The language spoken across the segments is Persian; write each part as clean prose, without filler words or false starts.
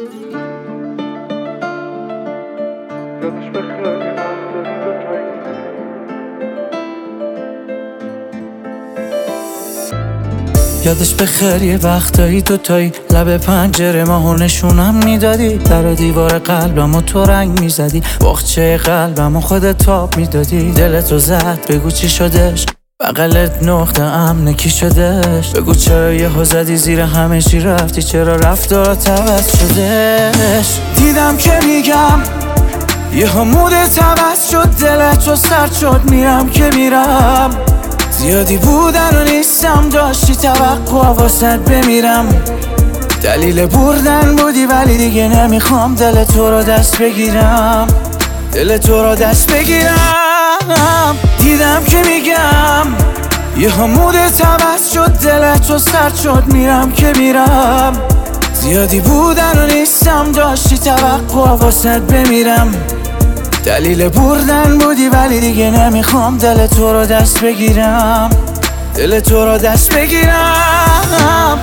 یادش بخیر یه وقتایی دوتایی لب پنجره ماهو نشونم میدادی، در و دیوار قلبمو تو رنگ میزدی، باغچه قلبمو خودت تاب میدادی. دلتو زد بگو چی شدش، بغلت نقطه امن کی شدش، بگو چرا یهو زدی زیر همه چی رفتی، چرا رفتارات عوض شدش. دیدم که میگم یهو مودت عوض شد، دلتو سرد شد، میرم که میرم، زیادی بودن و نیستم، داشتی توقع واسد بمیرم. دلیل بردن بودی ولی دیگه نمیخوام دل تو رو دست بگیرم، دل تو رو دست بگیرم. دیدم که میگم یه مودت عوض شد، دلتو سرد شد، میرم که میرم، زیادی بودن و نیستم، داشتی توقع واسد بمیرم. دلیل بردن بودی ولی دیگه نمیخوام دل تو رو دست بگیرم، دل تو رو دست بگیرم.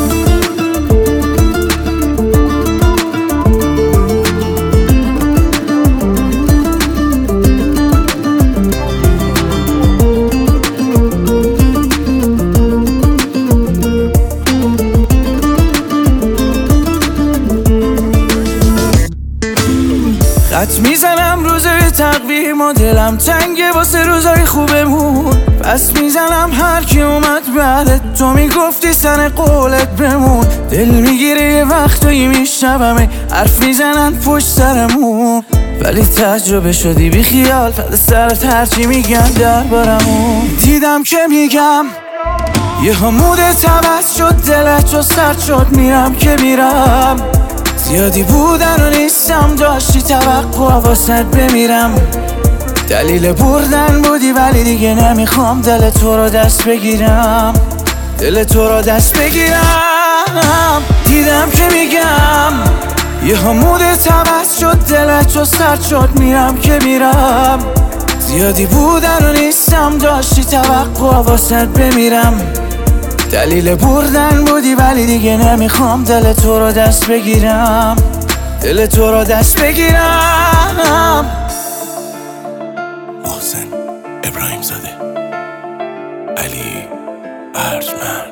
خط میزنم روزای تقویم و دلم تنگه واسه روزای خوبمون، پس میزنم هر کی اومد بعدت، تو میگفتی سن قولت بمون. دل میگیره یه وقتایی میشنومه حرف میزنن پشت سرمون، ولی تجربه شدی بی خیال فد سرت هرچی میگن دربارمون. دیدم که میگم یه مودت عوض شد، دلتو سرد شد، میرم که میرم، زیادی بودن و نیستم، داشتی توقع واسد بمیرم. دلیل بردن بودی ولی دیگه نمیخوام دل تو رو دست بگیرم، دل تو رو دست بگیرم. دیدم که میگم یه مودت عوض شد، دلتو سرد شد، میرم که میرم، زیادی بودن و نیستم، داشتی توقع واسد بمیرم. دلیل بردن بودی ولی دیگه نمیخوام دل تو رو دست بگیرم، دل تو رو دست بگیرم. محسن ابراهیم زاده، علی ارجمند.